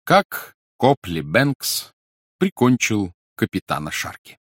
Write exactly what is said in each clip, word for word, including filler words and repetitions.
Как Копли Бэнкс прикончил капитана Шарки.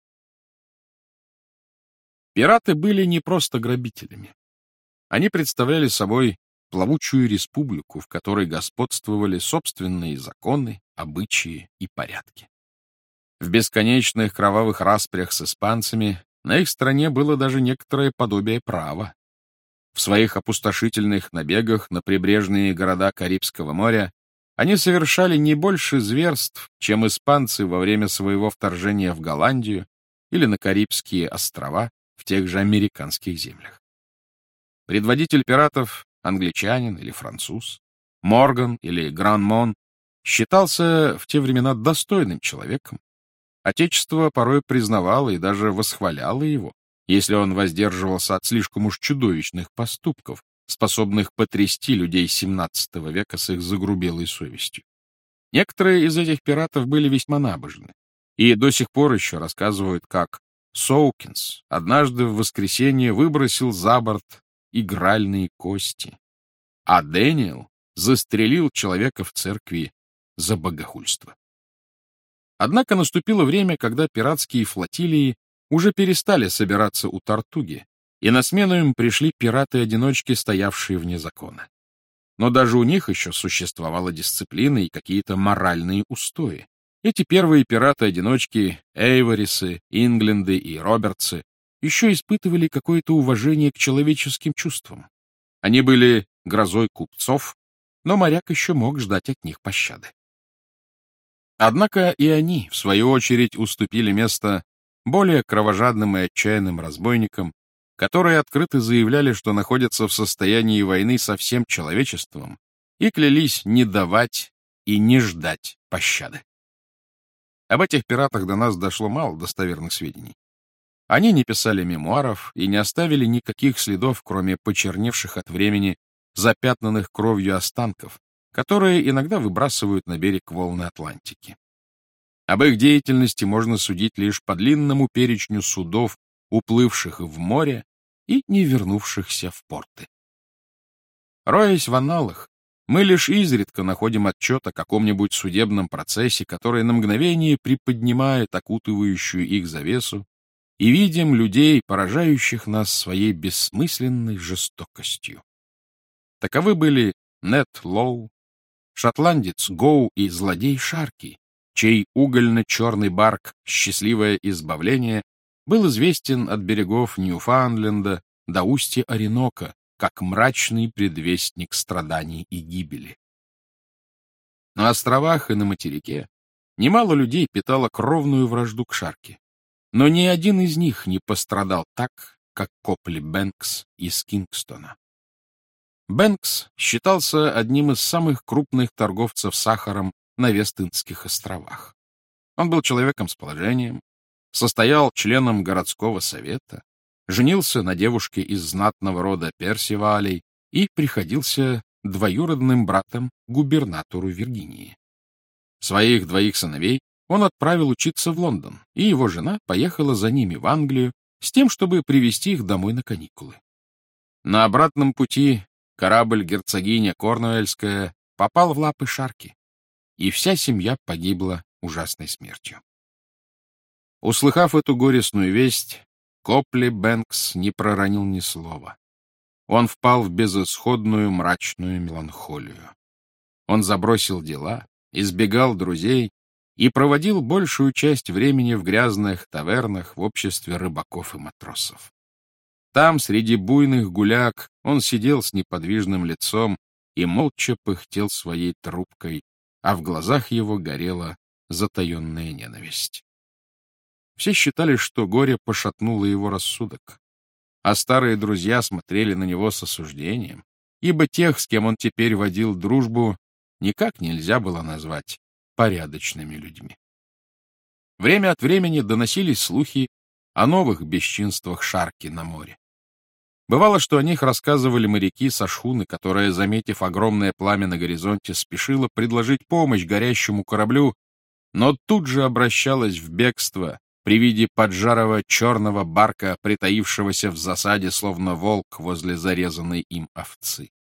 Пираты были не просто грабителями. Они представляли собой плавучую республику, в которой господствовали собственные законы, обычаи и порядки. В бесконечных кровавых распрях с испанцами на их стороне было даже некоторое подобие права. В своих опустошительных набегах на прибрежные города Карибского моря они совершали не больше зверств, чем испанцы во время своего вторжения в Голландию или на Карибские острова в тех же американских землях. Предводитель пиратов, англичанин или француз, Морган или Гранмон, считался в те времена достойным человеком. Отечество порой признавало и даже восхваляло его, если он воздерживался от слишком уж чудовищных поступков, способных потрясти людей семнадцатого века с их загрубелой совестью. Некоторые из этих пиратов были весьма набожны, и до сих пор еще рассказывают, как Соукинс однажды в воскресенье выбросил за борт игральные кости, а Дэниел застрелил человека в церкви за богохульство. Однако наступило время, когда пиратские флотилии уже перестали собираться у Тартуги, и на смену им пришли пираты-одиночки, стоявшие вне закона. Но даже у них еще существовала дисциплина и какие-то моральные устои. Эти первые пираты-одиночки, Эйворисы, Ингленды и Робертсы, еще испытывали какое-то уважение к человеческим чувствам. Они были грозой купцов, но моряк еще мог ждать от них пощады. Однако и они, в свою очередь, уступили место более кровожадным и отчаянным разбойникам, которые открыто заявляли, что находятся в состоянии войны со всем человечеством, и клялись не давать и не ждать пощады. Об этих пиратах до нас дошло мало достоверных сведений. Они не писали мемуаров и не оставили никаких следов, кроме почерневших от времени, запятнанных кровью останков, которые иногда выбрасывают на берег волны Атлантики. Об их деятельности можно судить лишь по длинному перечню судов, уплывших в море и не вернувшихся в порты. Роясь в анналах, мы лишь изредка находим отчет о каком-нибудь судебном процессе, который на мгновение приподнимает окутывающую их завесу, и видим людей, поражающих нас своей бессмысленной жестокостью. Таковы были Нед Лоу, шотландец Гоу и злодей Шарки, чей угольно-черный барк «Счастливое избавление» был известен от берегов Ньюфаундленда до устья Оренока как мрачный предвестник страданий и гибели. На островах и на материке немало людей питало кровную вражду к Шарки, но ни один из них не пострадал так, как Копли Бэнкс из Кингстона. Бэнкс считался одним из самых крупных торговцев сахаром на Вест-Индских островах. Он был человеком с положением, состоял членом городского совета, женился на девушке из знатного рода Персивалей и приходился двоюродным братом губернатору Виргинии. Своих двоих сыновей он отправил учиться в Лондон, и его жена поехала за ними в Англию с тем, чтобы привезти их домой на каникулы. На обратном пути корабль герцогиня Корнуэльская попал в лапы Шарки, и вся семья погибла ужасной смертью. Услыхав эту горестную весть, Копли Бэнкс не проронил ни слова. Он впал в безысходную мрачную меланхолию. Он забросил дела, избегал друзей и проводил большую часть времени в грязных тавернах в обществе рыбаков и матросов. Там, среди буйных гуляк, он сидел с неподвижным лицом и молча пыхтел своей трубкой, а в глазах его горела затаенная ненависть. Все считали, что горе пошатнуло его рассудок, а старые друзья смотрели на него с осуждением, ибо тех, с кем он теперь водил дружбу, никак нельзя было назвать порядочными людьми. Время от времени доносились слухи о новых бесчинствах Шарки на море. Бывало, что о них рассказывали моряки со шхуны, которая, заметив огромное пламя на горизонте, спешила предложить помощь горящему кораблю, но тут же обращалась в бегство при виде поджарого черного барка, притаившегося в засаде, словно волк возле зарезанной им овцы.